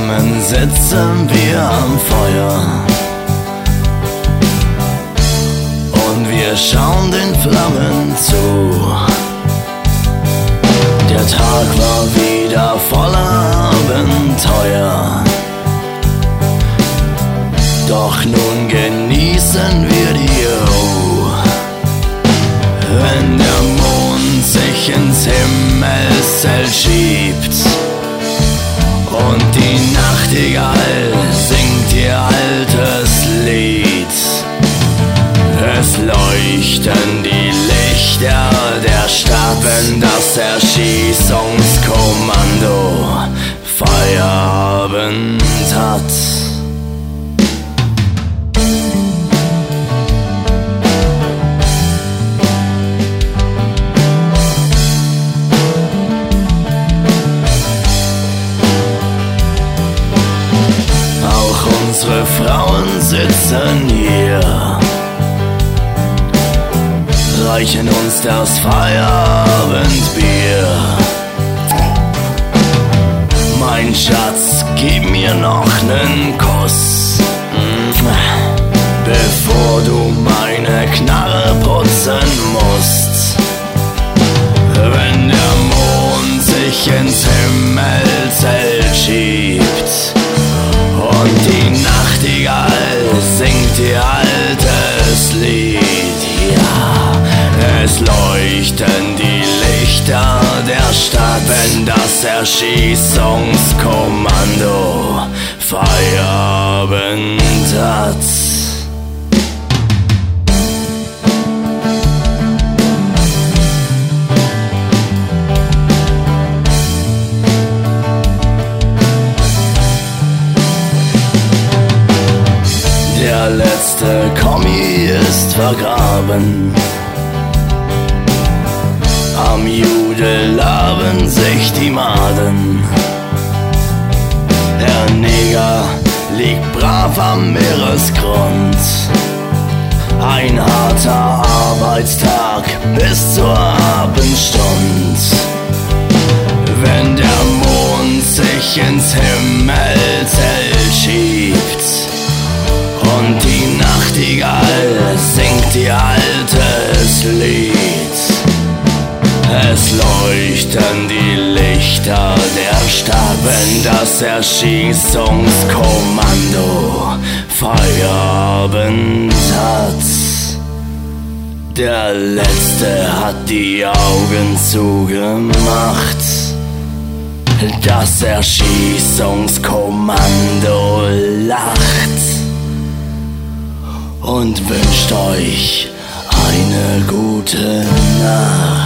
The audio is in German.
Zusammen sitzen wir am Feuer und wir schauen den Flammen zu. Der Tag war wieder voller Abenteuer, doch nun genießen wir die Ruhe. Wenn der Mond sich ins Himmelszelt schiebt und die Nachtigall singt ihr altes Lied, es leuchten die Lichter der Stadt, wenn das Erschießungskommando Feierabend hat. Unsere Frauen sitzen hier, reichen uns das Feierabendbier. Mein Schatz, gib mir noch nen Kuss, bevor du meine Knarre putzen musst. Wenn der Mond sich ins Himmelszelt schiebt und die Nachtigall singt ihr altes Lied, ja, es leuchten die Lichter der Stadt, wenn das Erschießungskommando Feierabend hat. Der letzte Kommi ist vergraben, am Judel laben sich die Maden. Der Neger liegt brav am Meeresgrund, ein harter Arbeitstag bis zur Abendstund. Wenn der Mond sich ins Himmelszelt schiebt und die Nachtigall singt ihr altes Lied, es leuchten die Lichter der Stadt, wenn das Erschießungskommando Feierabend hat. Der Letzte hat die Augen zugemacht, das Erschießungskommando lacht und wünscht euch eine gute Nacht.